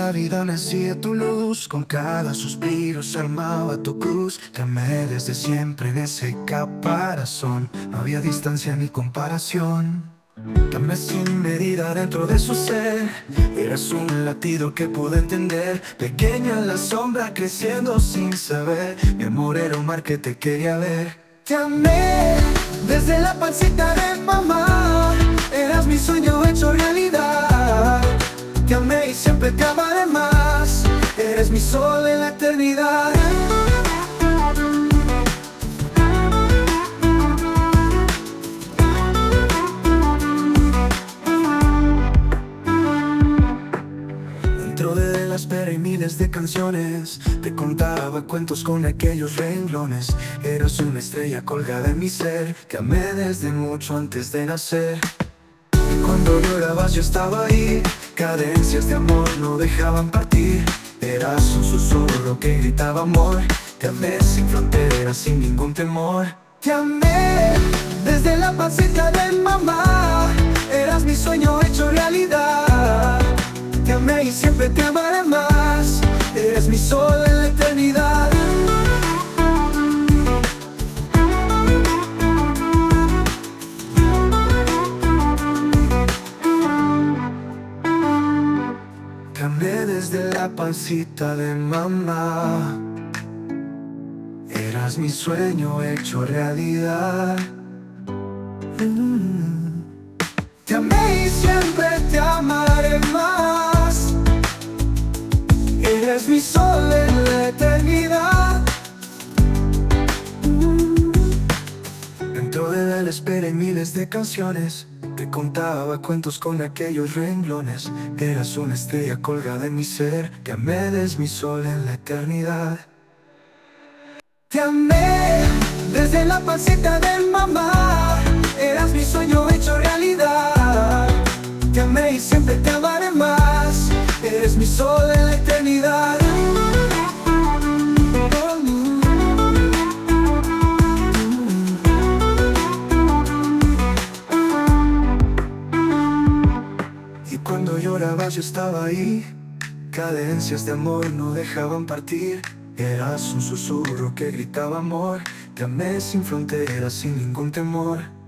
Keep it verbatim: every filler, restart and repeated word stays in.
la vida nacía tu luz, con cada suspiro se armaba tu cruz. Te amé desde siempre en ese caparazón, no había distancia ni comparación. Te amé sin medida dentro de su ser, eras un latido que pude entender. Pequeña la sombra creciendo sin saber, mi amor era un mar que te quería ver. Te amé desde la pancita de mamá, eras mi sueño hecho realidad. Te amé y siempre te amaré más, eres mi sol en la eternidad. Dentro de la espera y miles de canciones, te contaba cuentos con aquellos renglones. Eras una estrella colgada en mi ser, te amé desde mucho antes de nacer. Cuando llorabas yo estaba ahí, cadencias de amor no dejaban partir. Eras un susurro que gritaba amor, te amé sin fronteras, sin ningún temor. Te amé desde la pancita de mamá, eras mi sueño hecho realidad. Te amé y siempre te amaré más, eres mi sol en la eternidad. Te amé desde la pancita de mamá, eras mi sueño hecho realidad. Mm. Te amé y siempre te amaré más, eres mi sol en la eternidad. Mm. Dentro de la espera y miles de canciones, te contaba cuentos con aquellos renglones. Eras una estrella colgada en mi ser, te amé desde mi sol en la eternidad. Te amé desde la pancita de mamá, eras mi sueño hecho realidad. Te amé y siempre te amaré más, eres mi sol en la eternidad. Y cuando llorabas yo estaba ahí, cadencias de amor no dejaban partir. Eras un susurro que gritaba amor, te amé sin fronteras, sin ningún temor.